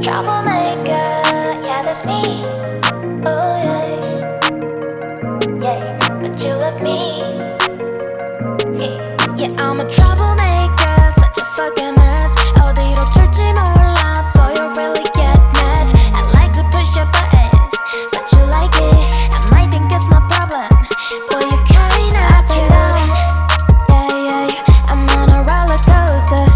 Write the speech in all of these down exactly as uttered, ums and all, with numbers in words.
Troublemaker, yeah, that's me. Oh yeah, yeah, but you love me. Yeah, I'm a troublemaker, such a fucking mess. 어디로 튈지 몰라, so you really get mad. I like to push your button, but you like it. I might think it's my problem, but you kinda cute. Yeah, yeah, I'm on a roller coaster.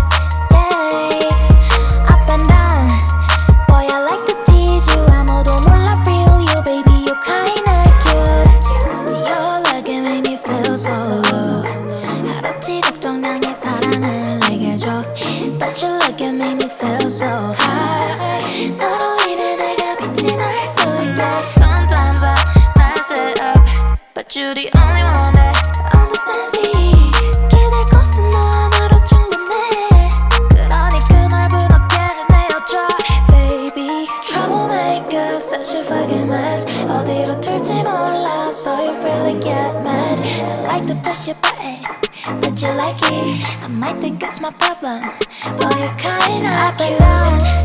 Yeah, up and down. Boy, I like to tease you. 아무도 몰라 feel you, baby, you're kinda cute. Your looking made me feel so low. 하루치 적정량의 사랑을 내게 줘. But you look and make me feel so high. 너로 인해 내가 빛이 날 수 있게. Sometimes I mess it up, but you're the only one that understands me. 기댈 곳은 너 하나로 충분해. 그러니 그 넓은 어깨를 내어줘, baby. Troublemaker, such a fucking mess. 어디로 튈지 몰라, so you really get mad. I like to push your button, but you like it. I might think it's my problem, but you're kinda up and down.